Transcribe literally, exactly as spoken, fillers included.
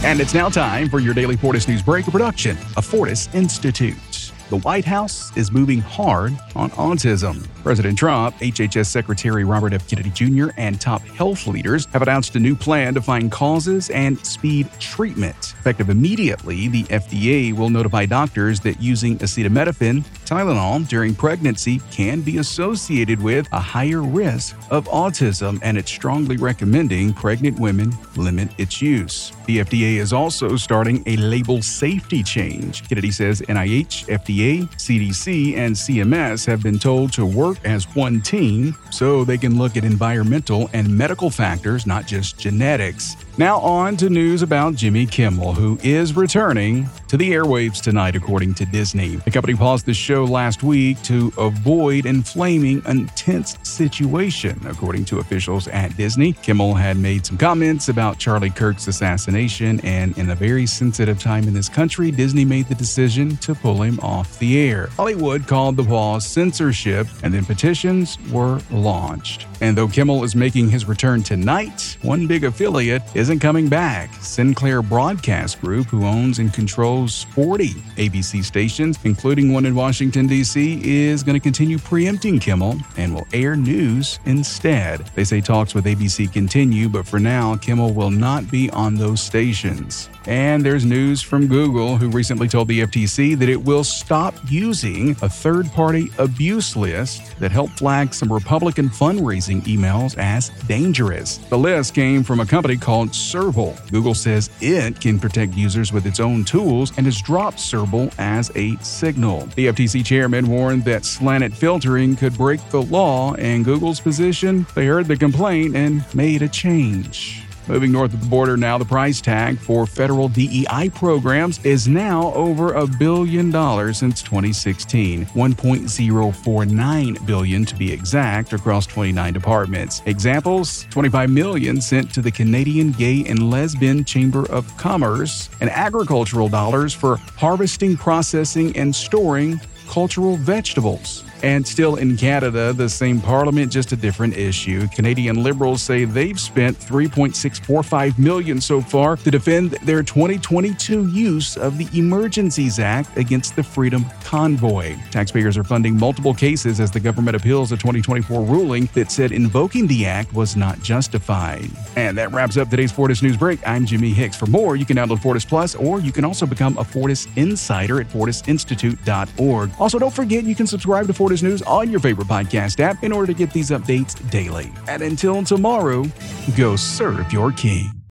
And it's now time for your daily Fortis News Break, a production of Fortis Institute. The White House is moving hard on autism. President Trump, H H S Secretary Robert F. Kennedy Junior, and top health leaders have announced a new plan to find causes and speed treatment. Effective immediately, the F D A will notify doctors that using acetaminophen, Tylenol during pregnancy can be associated with a higher risk of autism, and it's strongly recommending pregnant women limit its use. The F D A is also starting a label safety change. Kennedy says N I H, F D A, C D C, and C M S have been told to work as one team so they can look at environmental and medical factors, not just genetics. Now on to news about Jimmy Kimmel, who is returning to the airwaves tonight, according to Disney. The company paused the show last week to avoid inflaming a tense situation, according to officials at Disney. Kimmel had made some comments about Charlie Kirk's assassination, and in a very sensitive time in this country, Disney made the decision to pull him off the air. Hollywood called the pause censorship, and then petitions were launched. And though Kimmel is making his return tonight, one big affiliate isn't coming back. Sinclair Broadcast Group, who owns and controls forty A B C stations, including one in Washington, D C, is going to continue preempting Kimmel and will air news instead. They say talks with A B C continue, but for now, Kimmel will not be on those stations. And there's news from Google, who recently told the F T C that it will stop using a third-party abuse list that helped flag some Republican fundraising emails as dangerous. The list came from a company called Serval. Google says it can protect users with its own tools and has dropped Serval as a signal. The F T C chairman warned that slanted filtering could break the law, and Google's position, they heard the complaint and made a change. Moving north of the border now, the price tag for federal D E I programs is now over a billion dollars since twenty sixteen, one point zero four nine billion dollars to be exact, across twenty-nine departments. Examples: twenty-five million dollars sent to the Canadian Gay and Lesbian Chamber of Commerce, and agricultural dollars for harvesting, processing, and storing cultural vegetables. And still in Canada, the same parliament, just a different issue. Canadian Liberals say they've spent three point six four five million dollars so far to defend their twenty twenty-two use of the Emergencies Act against the Freedom Convoy. Taxpayers are funding multiple cases as the government appeals a twenty twenty-four ruling that said invoking the act was not justified. And that wraps up today's Fortis News Break. I'm Jimmy Hicks. For more, you can download Fortis Plus, or you can also become a Fortis Insider at fortis institute dot org. Also, don't forget you can subscribe to Fortis News on your favorite podcast app in order to get these updates daily. And until tomorrow, go serve your king.